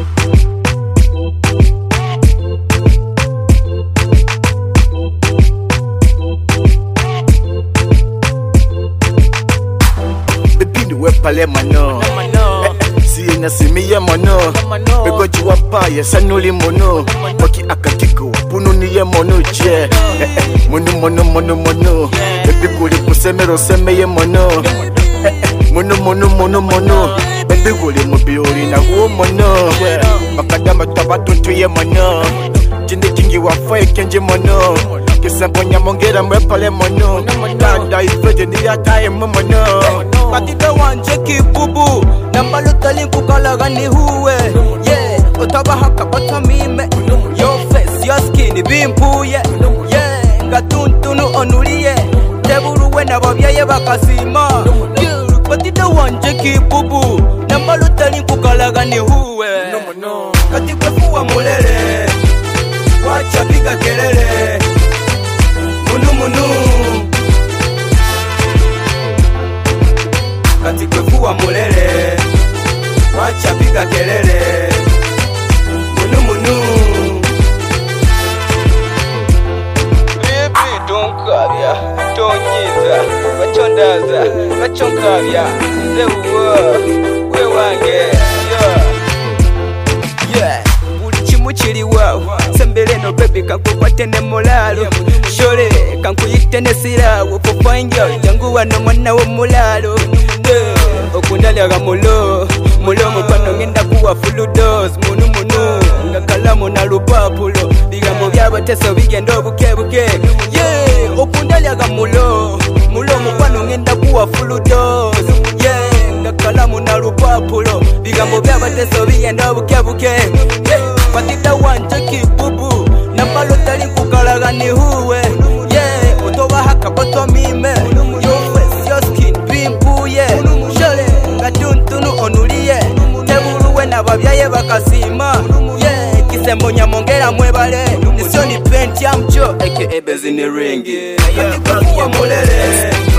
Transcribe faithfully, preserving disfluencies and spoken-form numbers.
Pale mano, si na simiye mano, bego jiwa pa ya sanuli mono, paki akatiko punu niye mono je, mono mono mono mono, baby kuli kusemero semeye mono, mono mono mono mono, baby kuli mobiori na huo mono, makadama tabatu tuye mono, jinde jingi wa fai kenji mono, kisampo nyamongera mwe pale mono, dada ifeje ni ya tae mono. Patita wanje kibubu Nambalo talinku kalagani huwe Yeah, otaba haka bata mime Your face, your skin, bimpuye Yeah, ngatuntunu onuliye Teburuwe na babyaye bakasima Yeah, patita wanje kibubu Nambalo talinku kalagani huwe Katikwe fuwa mulele Wacha piga kelele Munu munu Katikwe fuwa mulele Wacha piga kelele Munu munu Baby donkavya Tonyiza Bachondaza Bachonkavya Zewa We wange Yeah Yeah Uli chimu chili wao Sembele no baby kankukwatene mulalo Shore kankuyitene sirawo Popanyo Jangu wano mwana wo mulalo Okundalyaga mulo Mulo mupano ngenda kuwa full dose Munu munu Ngakalamu na lupapulo Bigambo byabateso bigendo buke buke Yeah Okundalyaga mulo Mulo mupano ngenda kuwa full dose Yeah Ngakalamu na lupapulo Bigambo byabateso bigendo buke buke Yeah Patita wanje kibubu Nambalo talinku kalagani huwe Yeah Otoba haka bato mime Your face, your skin, bimpuye Ngatuntunu onuliye Teburuwe na babyaye bakasima Yeah, kisembo nyamongera mwebale Nisyo ni penti ya mcho Eke ebezi ni ringi Katikwe fuwa mulele